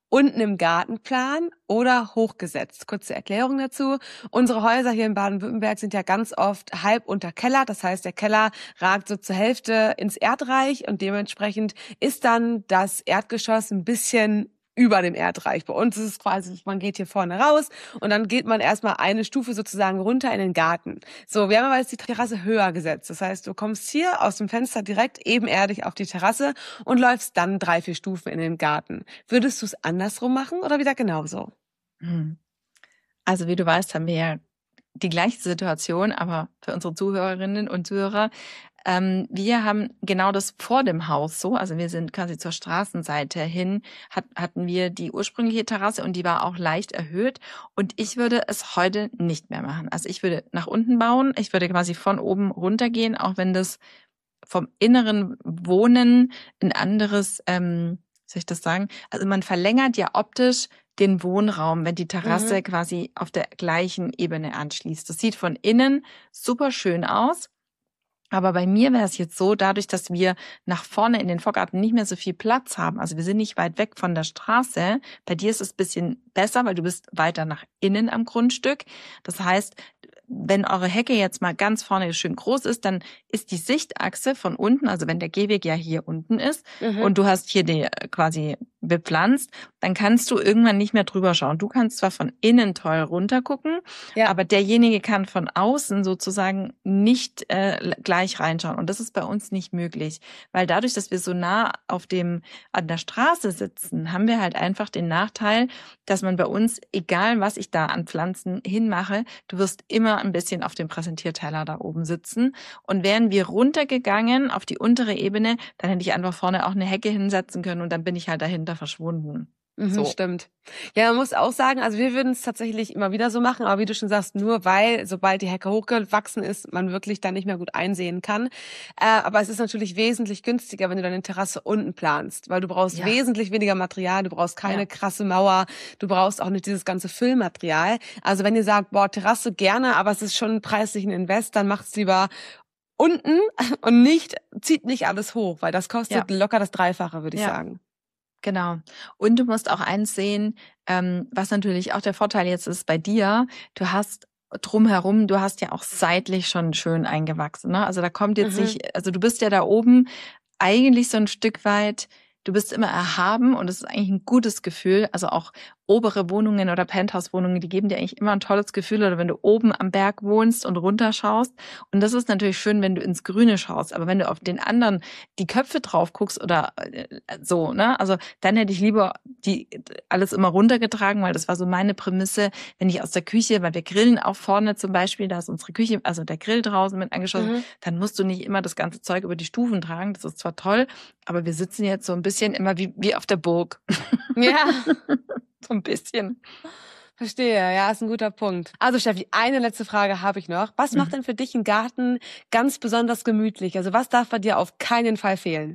unten im Gartenplan oder hochgesetzt? Kurze Erklärung dazu. Unsere Häuser hier in Baden-Württemberg sind ja ganz oft halb unterkellert. Das heißt, der Keller ragt so zur Hälfte ins Erdreich und dementsprechend ist dann das Erdgeschoss ein bisschen über dem Erdreich. Bei uns ist es quasi, man geht hier vorne raus und dann geht man erstmal eine Stufe sozusagen runter in den Garten. So, wir haben aber jetzt die Terrasse höher gesetzt. Das heißt, du kommst hier aus dem Fenster direkt ebenerdig auf die Terrasse und läufst dann drei, vier Stufen in den Garten. Würdest du es andersrum machen oder wieder genauso? Hm. Also wie du weißt, haben wir ja die gleiche Situation, aber für unsere Zuhörerinnen und Zuhörer. Ähm, wir haben genau das vor dem Haus so, also wir sind quasi zur Straßenseite hin, hat, hatten wir die ursprüngliche Terrasse und die war auch leicht erhöht und ich würde es heute nicht mehr machen. Also ich würde nach unten bauen, ich würde quasi von oben runtergehen, auch wenn das vom inneren Wohnen ein anderes, ähm, soll ich das sagen? Also man verlängert ja optisch den Wohnraum, wenn die Terrasse mhm. quasi auf der gleichen Ebene anschließt. Das sieht von innen super schön aus. Aber bei mir wäre es jetzt so, dadurch, dass wir nach vorne in den Vorgarten nicht mehr so viel Platz haben, also wir sind nicht weit weg von der Straße, bei dir ist es ein bisschen besser, weil du bist weiter nach innen am Grundstück. Das heißt, wenn eure Hecke jetzt mal ganz vorne schön groß ist, dann ist die Sichtachse von unten, also wenn der Gehweg ja hier unten ist mhm. und du hast hier die quasi bepflanzt, dann kannst du irgendwann nicht mehr drüber schauen. Du kannst zwar von innen toll runter gucken, ja. aber derjenige kann von außen sozusagen nicht äh, gleich reinschauen. Und das ist bei uns nicht möglich, weil dadurch, dass wir so nah auf dem an der Straße sitzen, haben wir halt einfach den Nachteil, dass man bei uns, egal was ich da an Pflanzen hinmache, du wirst immer ein bisschen auf dem Präsentierteller da oben sitzen. Und wären wir runtergegangen auf die untere Ebene, dann hätte ich einfach vorne auch eine Hecke hinsetzen können und dann bin ich halt dahinter verschwunden. Mhm, so. Stimmt. Ja, man muss auch sagen, also wir würden es tatsächlich immer wieder so machen, aber wie du schon sagst, nur weil, sobald die Hecke hochgewachsen ist, man wirklich da nicht mehr gut einsehen kann. Äh, aber es ist natürlich wesentlich günstiger, wenn du deine Terrasse unten planst, weil du brauchst ja. wesentlich weniger Material, du brauchst keine ja. krasse Mauer, du brauchst auch nicht dieses ganze Füllmaterial. Also wenn ihr sagt, boah, Terrasse gerne, aber es ist schon preislich ein Invest, dann macht's lieber unten und nicht, zieht nicht alles hoch, weil das kostet ja. locker das Dreifache, würde ich ja. sagen. Genau. Und du musst auch eins sehen, ähm, was natürlich auch der Vorteil jetzt ist bei dir, du hast drumherum, du hast ja auch seitlich schon schön eingewachsen, ne? Also da kommt jetzt mhm. nicht, also du bist ja da oben eigentlich so ein Stück weit, du bist immer erhaben und es ist eigentlich ein gutes Gefühl, also auch obere Wohnungen oder Penthouse-Wohnungen, die geben dir eigentlich immer ein tolles Gefühl, oder wenn du oben am Berg wohnst und runterschaust. Und das ist natürlich schön, wenn du ins Grüne schaust. Aber wenn du auf den anderen die Köpfe drauf guckst oder so, ne, also dann hätte ich lieber die alles immer runtergetragen, weil das war so meine Prämisse, wenn ich aus der Küche, weil wir grillen auch vorne zum Beispiel, da ist unsere Küche, also der Grill draußen mit angeschlossen, mhm. dann musst du nicht immer das ganze Zeug über die Stufen tragen. Das ist zwar toll, aber wir sitzen jetzt so ein bisschen immer wie, wie auf der Burg. Ja. So ein bisschen. Verstehe, ja, ist ein guter Punkt. Also Steffi, eine letzte Frage habe ich noch. Was mhm. macht denn für dich einen Garten ganz besonders gemütlich? Also was darf bei dir auf keinen Fall fehlen?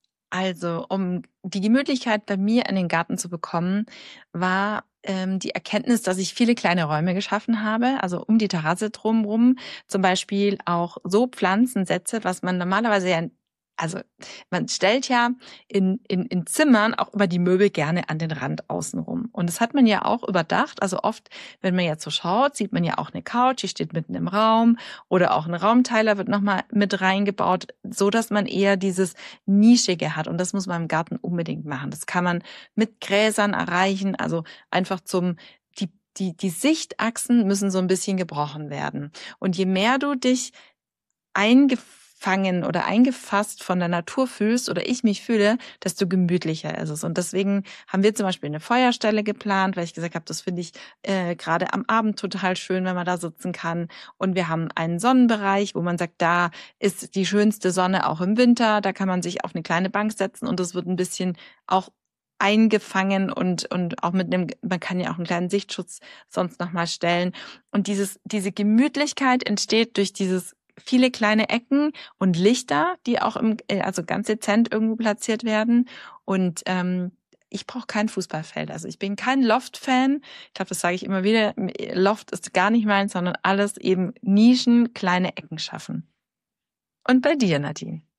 Also, um die Gemütlichkeit bei mir in den Garten zu bekommen, war ähm, die Erkenntnis, dass ich viele kleine Räume geschaffen habe, also um die Terrasse drumherum, zum Beispiel auch so Pflanzen setze, was man normalerweise ja Also man stellt ja in, in, in Zimmern auch immer die Möbel gerne an den Rand außenrum. Und das hat man ja auch überdacht. Also oft, wenn man jetzt so schaut, sieht man ja auch eine Couch, die steht mitten im Raum, oder auch ein Raumteiler wird nochmal mit reingebaut, so dass man eher dieses Nischige hat. Und das muss man im Garten unbedingt machen. Das kann man mit Gräsern erreichen, also einfach zum die die die Sichtachsen müssen so ein bisschen gebrochen werden. Und je mehr du dich eingefangen fangen oder eingefasst von der Natur fühlst oder ich mich fühle, desto gemütlicher ist es. Und deswegen haben wir zum Beispiel eine Feuerstelle geplant, weil ich gesagt habe, das finde ich äh, gerade am Abend total schön, wenn man da sitzen kann. Und wir haben einen Sonnenbereich, wo man sagt, da ist die schönste Sonne auch im Winter. Da kann man sich auf eine kleine Bank setzen und es wird ein bisschen auch eingefangen und und auch mit einem, man kann ja auch einen kleinen Sichtschutz sonst nochmal stellen. Und dieses diese Gemütlichkeit entsteht durch dieses viele kleine Ecken und Lichter, die auch im, also ganz dezent irgendwo platziert werden. Und ähm, ich brauche kein Fußballfeld. Also ich bin kein Loft-Fan. Ich glaube, das sage ich immer wieder. Loft ist gar nicht meins, sondern alles eben Nischen, kleine Ecken schaffen. Und bei dir, Nadine?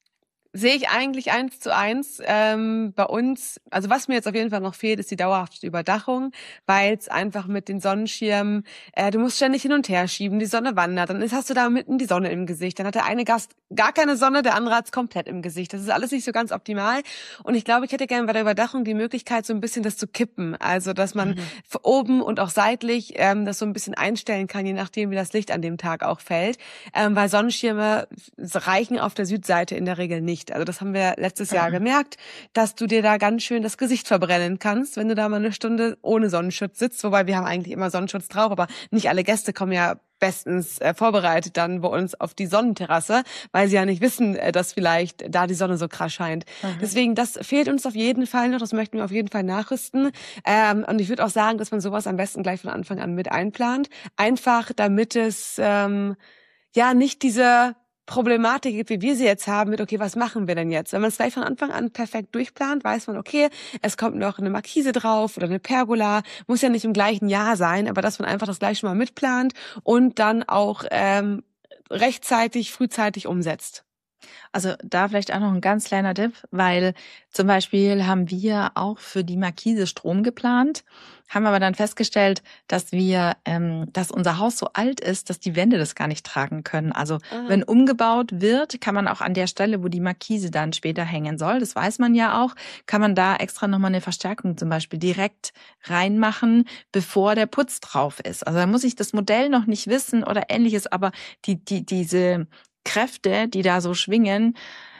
Sehe ich eigentlich eins zu eins. Ähm, bei uns, also was mir jetzt auf jeden Fall noch fehlt, ist die dauerhafte Überdachung, weil es einfach mit den Sonnenschirmen, äh, du musst ständig hin und her schieben, die Sonne wandert, dann ist, hast du da mitten die Sonne im Gesicht, dann hat der eine Gast gar keine Sonne, der andere hat's komplett im Gesicht. Das ist alles nicht so ganz optimal und ich glaube, ich hätte gerne bei der Überdachung die Möglichkeit, so ein bisschen das zu kippen, also dass man Mhm. oben und auch seitlich ähm, das so ein bisschen einstellen kann, je nachdem, wie das Licht an dem Tag auch fällt, ähm, weil Sonnenschirme reichen auf der Südseite in der Regel nicht. Also das haben wir letztes Jahr Mhm. gemerkt, dass du dir da ganz schön das Gesicht verbrennen kannst, wenn du da mal eine Stunde ohne Sonnenschutz sitzt. Wobei wir haben eigentlich immer Sonnenschutz drauf, aber nicht alle Gäste kommen ja bestens äh, vorbereitet dann bei uns auf die Sonnenterrasse, weil sie ja nicht wissen, äh, dass vielleicht da die Sonne so krass scheint. Mhm. Deswegen, das fehlt uns auf jeden Fall noch, das möchten wir auf jeden Fall nachrüsten. Ähm, und ich würde auch sagen, dass man sowas am besten gleich von Anfang an mit einplant. Einfach, damit es ähm, ja nicht diese Problematik gibt, wie wir sie jetzt haben, mit, okay, was machen wir denn jetzt? Wenn man es gleich von Anfang an perfekt durchplant, weiß man, okay, es kommt noch eine Markise drauf oder eine Pergola, muss ja nicht im gleichen Jahr sein, aber dass man einfach das gleich schon mal mitplant und dann auch ähm, rechtzeitig, frühzeitig umsetzt. Also da vielleicht auch noch ein ganz kleiner Tipp, weil zum Beispiel haben wir auch für die Markise Strom geplant, haben aber dann festgestellt, dass wir, ähm, dass unser Haus so alt ist, dass die Wände das gar nicht tragen können. Also Aha. wenn umgebaut wird, kann man auch an der Stelle, wo die Markise dann später hängen soll, das weiß man ja auch, kann man da extra nochmal eine Verstärkung zum Beispiel direkt reinmachen, bevor der Putz drauf ist. Also da muss ich das Modell noch nicht wissen oder ähnliches, aber die, die, diese Kräfte, die da so schwingen,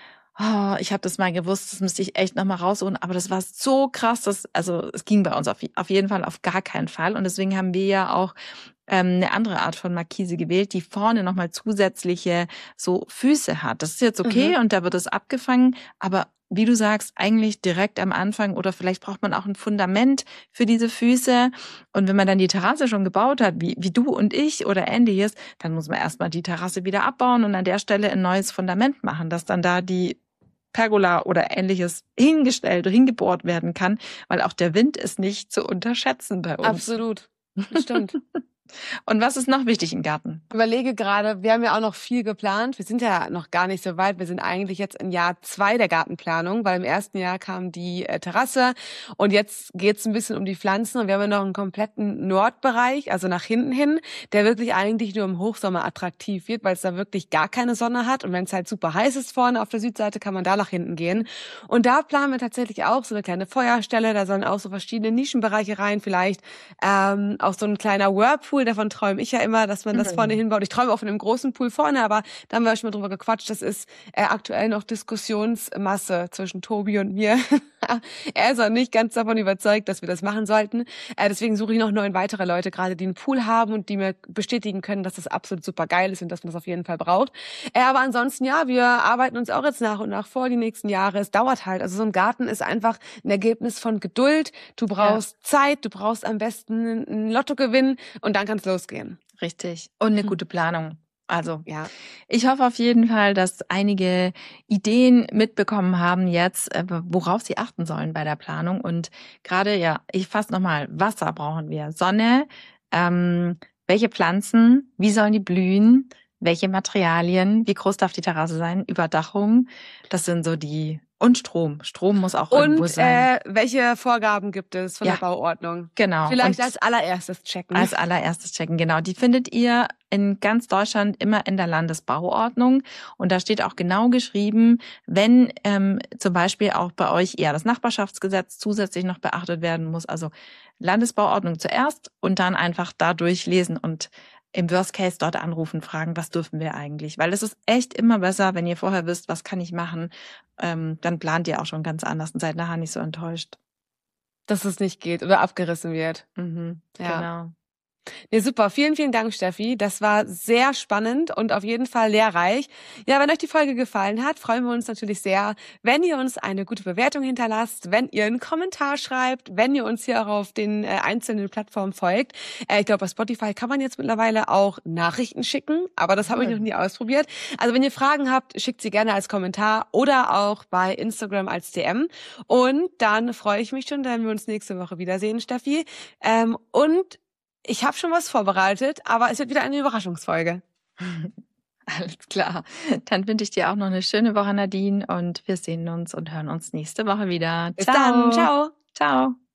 oh, ich habe das mal gewusst, das müsste ich echt nochmal rausholen, aber das war so krass, dass, also es ging bei uns auf, auf jeden Fall auf gar keinen Fall und deswegen haben wir ja auch ähm, eine andere Art von Markise gewählt, die vorne nochmal zusätzliche so Füße hat. Das ist jetzt okay Mhm. und da wird es abgefangen, aber wie du sagst, eigentlich direkt am Anfang oder vielleicht braucht man auch ein Fundament für diese Füße. Und wenn man dann die Terrasse schon gebaut hat, wie, wie du und ich oder ähnliches, dann muss man erstmal die Terrasse wieder abbauen und an der Stelle ein neues Fundament machen, dass dann da die Pergola oder ähnliches hingestellt oder hingebohrt werden kann, weil auch der Wind ist nicht zu unterschätzen bei uns. Absolut. Das stimmt. Und was ist noch wichtig im Garten? Ich überlege gerade, wir haben ja auch noch viel geplant. Wir sind ja noch gar nicht so weit. Wir sind eigentlich jetzt in Jahr zwei der Gartenplanung, weil im ersten Jahr kam die äh, Terrasse und jetzt geht's ein bisschen um die Pflanzen und wir haben ja noch einen kompletten Nordbereich, also nach hinten hin, der wirklich eigentlich nur im Hochsommer attraktiv wird, weil es da wirklich gar keine Sonne hat und wenn es halt super heiß ist vorne auf der Südseite, kann man da nach hinten gehen. Und da planen wir tatsächlich auch so eine kleine Feuerstelle, da sollen auch so verschiedene Nischenbereiche rein, vielleicht ähm, auch so ein kleiner Whirlpool, davon träume ich ja immer, dass man das Mhm. vorne hinbaut. Ich träume auch von einem großen Pool vorne, aber da haben wir schon mal drüber gequatscht. Das ist äh, aktuell noch Diskussionsmasse zwischen Tobi und mir. Er ist noch nicht ganz davon überzeugt, dass wir das machen sollten. Äh, deswegen suche ich noch neun weitere Leute gerade, die einen Pool haben und die mir bestätigen können, dass das absolut super geil ist und dass man das auf jeden Fall braucht. Äh, aber ansonsten, ja, wir arbeiten uns auch jetzt nach und nach vor die nächsten Jahre. Es dauert halt. Also so ein Garten ist einfach ein Ergebnis von Geduld. Du brauchst ja. Zeit, du brauchst am besten einen Lottogewinn und dann kann es losgehen. Richtig. Und eine gute Planung. Also, Ja. Ich hoffe auf jeden Fall, dass einige Ideen mitbekommen haben jetzt, worauf sie achten sollen bei der Planung. Und gerade, ja, ich fasse nochmal, Wasser brauchen wir, Sonne, ähm, welche Pflanzen, wie sollen die blühen, welche Materialien, wie groß darf die Terrasse sein, Überdachung, das sind so die... Und Strom. Strom muss auch irgendwo Und sein. äh, welche Vorgaben gibt es von Ja, der Bauordnung? Genau. Vielleicht Und als allererstes checken. Als allererstes checken, genau. Die findet ihr in ganz Deutschland immer in der Landesbauordnung. Und da steht auch genau geschrieben, wenn ähm, zum Beispiel auch bei euch eher das Nachbarschaftsgesetz zusätzlich noch beachtet werden muss. Also Landesbauordnung zuerst und dann einfach da durchlesen und im Worst Case dort anrufen, fragen, was dürfen wir eigentlich? Weil es ist echt immer besser, wenn ihr vorher wisst, was kann ich machen, ähm, dann plant ihr auch schon ganz anders und seid nachher nicht so enttäuscht. Dass es nicht geht oder abgerissen wird. Mhm, ja. Genau. Nee, super. Vielen, vielen Dank, Steffi. Das war sehr spannend und auf jeden Fall lehrreich. Ja, wenn euch die Folge gefallen hat, freuen wir uns natürlich sehr, wenn ihr uns eine gute Bewertung hinterlasst, wenn ihr einen Kommentar schreibt, wenn ihr uns hier auch auf den äh, einzelnen Plattformen folgt. Äh, ich glaube, bei Spotify kann man jetzt mittlerweile auch Nachrichten schicken, aber das habe ich noch nie ausprobiert. Also wenn ihr Fragen habt, schickt sie gerne als Kommentar oder auch bei Instagram als D M. Und dann freue ich mich schon, wenn wir uns nächste Woche wiedersehen, Steffi. Ähm, und ich habe schon was vorbereitet, aber es wird wieder eine Überraschungsfolge. Alles klar. Dann wünsche ich dir auch noch eine schöne Woche, Nadine, und wir sehen uns und hören uns nächste Woche wieder. Bis Ciao. dann. Ciao. Ciao.